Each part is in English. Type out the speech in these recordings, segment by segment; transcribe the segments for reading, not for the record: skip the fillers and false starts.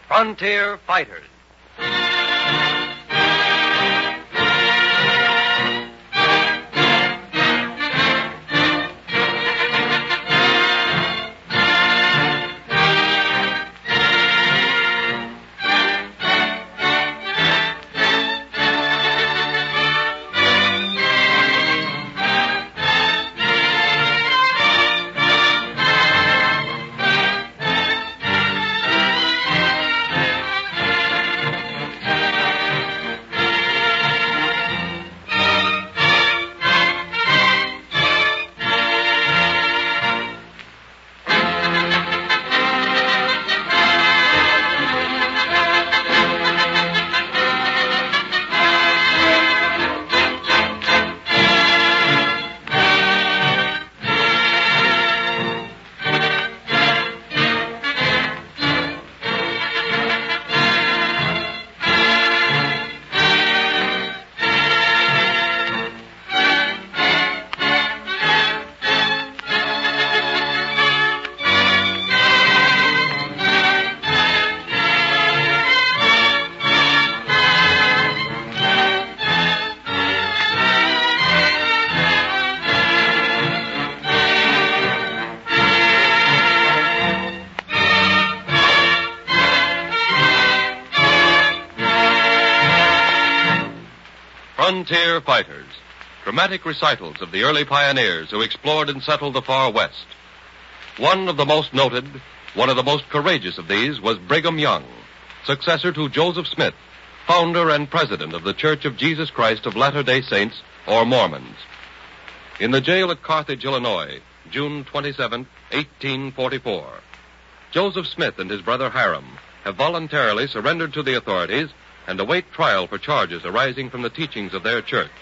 Frontier Fighters. Frontier Fighters, dramatic recitals of the early pioneers who explored and settled the far West. One of the most noted, one of the most courageous of these was Brigham Young, successor to Joseph Smith, founder and president of the Church of Jesus Christ of Latter-day Saints, or Mormons. In the jail at Carthage, Illinois, June 27, 1844, Joseph Smith and his brother Hiram have voluntarily surrendered to the authorities and await trial for charges arising from the teachings of their church.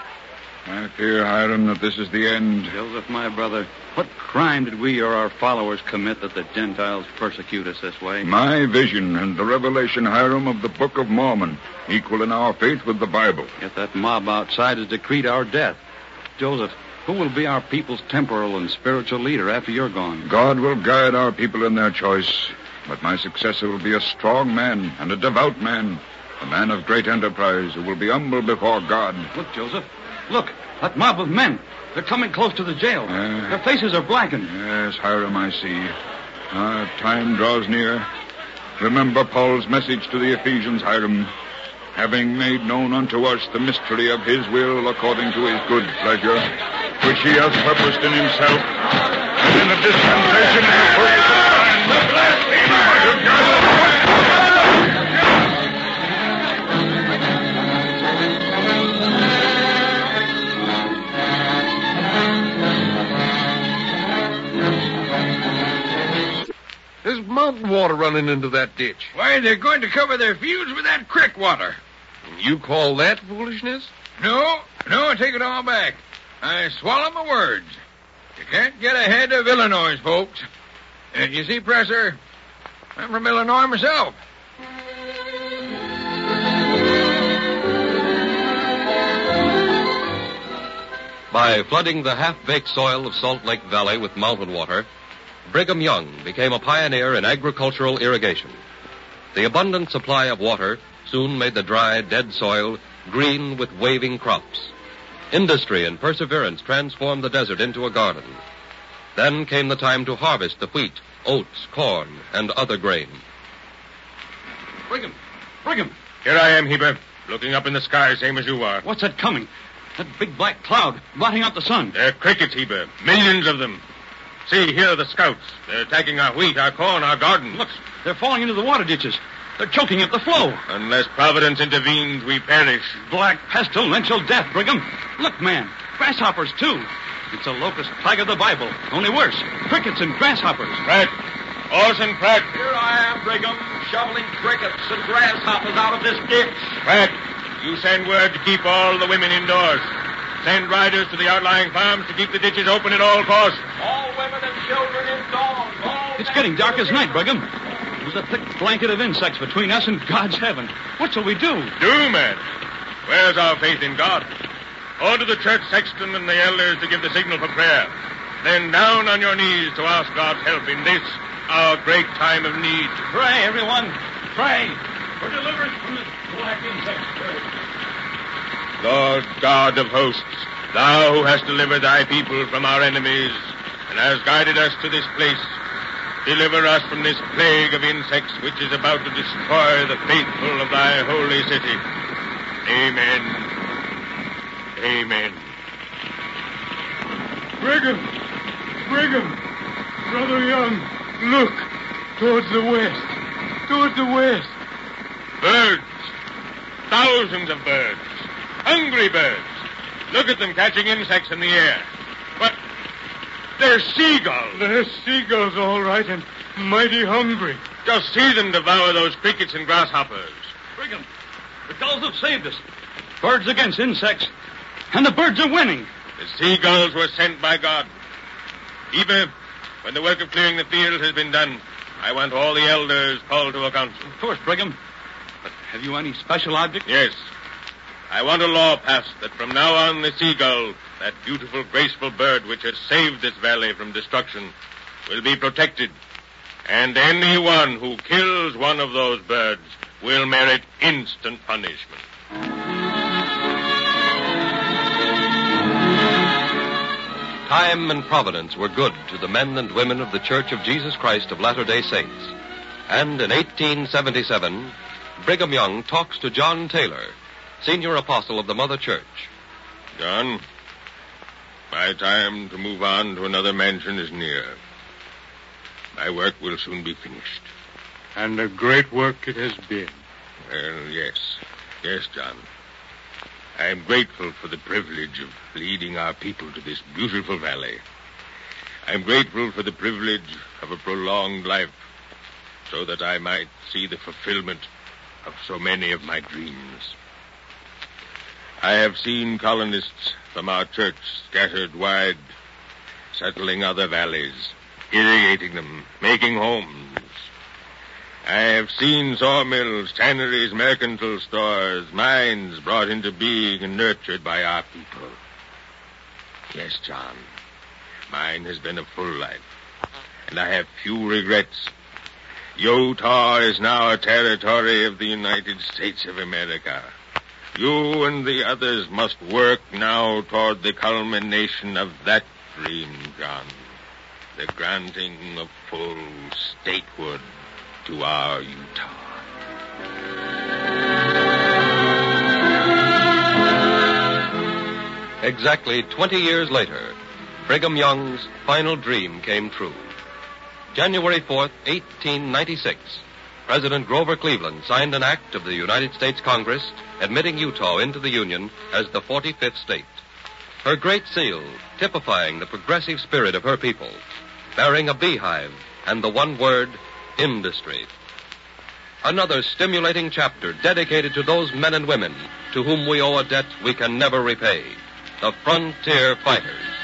I fear, Hiram, that this is the end. Joseph, my brother, what crime did we or our followers commit that the Gentiles persecute us this way? My vision and the revelation, Hiram, of the Book of Mormon, equal in our faith with the Bible. Yet that mob outside has decreed our death. Joseph, who will be our people's temporal and spiritual leader after you're gone? God will guide our people in their choice, but my successor will be a strong man and a devout man. A man of great enterprise who will be humble before God. Look, Joseph. Look, that mob of men. They're coming close to the jail. Their faces are blackened. Yes, Hiram, I see. Our time draws near. Remember Paul's message to the Ephesians, Hiram. Having made known unto us the mystery of his will according to his good pleasure, which he hath purposed in himself, and in the dispensation of the fullness of time, the blasphemer of God. There's mountain water running into that ditch. Why, they're going to cover their fields with that creek water. You call that foolishness? No, I take it all back. I swallow my words. You can't get ahead of Illinois, folks. And you see, Presser, I'm from Illinois myself. By flooding the half-baked soil of Salt Lake Valley with mountain water, Brigham Young became a pioneer in agricultural irrigation. The abundant supply of water soon made the dry, dead soil green with waving crops. Industry and perseverance transformed the desert into a garden. Then came the time to harvest the wheat, oats, corn, and other grain. Brigham! Here I am, Heber, looking up in the sky, same as you are. What's that coming? That big black cloud blotting out the sun. They're crickets, Heber. Millions of them. See, here are the scouts. They're attacking our wheat, our corn, our garden. Look, they're falling into the water ditches. They're choking up the flow. Unless Providence intervenes, we perish. Black, pestilential death, Brigham. Look, man, grasshoppers, too. It's a locust plague of the Bible, only worse. Crickets and grasshoppers. Pratt. Orson Pratt. Here I am, Brigham, shoveling crickets and grasshoppers out of this ditch. Pratt, you send word to keep all the women indoors. Send riders to the outlying farms to keep the ditches open at all costs. All women and children indoors. It's getting dark as night, Brigham. There's a thick blanket of insects between us and God's heaven. What shall we do? Do, man. Where's our faith in God? Order the church sexton and the elders to give the signal for prayer. Then down on your knees to ask God's help in this, our great time of need. Pray, everyone. Pray for deliverance from this black insect scourge. Lord God of hosts, thou who hast delivered thy people from our enemies and hast guided us to this place, deliver us from this plague of insects which is about to destroy the faithful of thy holy city. Amen. Amen. Brigham, Brother Young, look, towards the west. Birds. Thousands of birds. Hungry birds. Look at them catching insects in the air. But they're seagulls. They're seagulls, all right, and mighty hungry. Just see them devour those crickets and grasshoppers. Brigham, the gulls have saved us. Birds against insects. And the birds are winning. The seagulls were sent by God. Eva, when the work of clearing the fields has been done, I want all the elders called to a council. Of course, Brigham. But have you any special object? Yes. I want a law passed that from now on the seagull, that beautiful, graceful bird which has saved this valley from destruction, will be protected. And anyone who kills one of those birds will merit instant punishment. Time and providence were good to the men and women of the Church of Jesus Christ of Latter-day Saints. And in 1877, Brigham Young talks to John Taylor, senior apostle of the Mother Church. John, my time to move on to another mansion is near. My work will soon be finished. And a great work it has been. Well, yes. Yes, John. I am grateful for the privilege of leading our people to this beautiful valley. I am grateful for the privilege of a prolonged life so that I might see the fulfillment of so many of my dreams. I have seen colonists from our church scattered wide, settling other valleys, irrigating them, making homes. I have seen sawmills, tanneries, mercantile stores, mines brought into being and nurtured by our people. Yes, John, mine has been a full life, and I have few regrets. Utah is now a territory of the United States of America. You and the others must work now toward the culmination of that dream, John, the granting of full statehood to our Utah. Exactly 20 years later, Brigham Young's final dream came true. January 4th, 1896, President Grover Cleveland signed an act of the United States Congress admitting Utah into the Union as the 45th state. Her great seal typifying the progressive spirit of her people, bearing a beehive and the one word, industry. Another stimulating chapter dedicated to those men and women to whom we owe a debt we can never repay, the frontier fighters.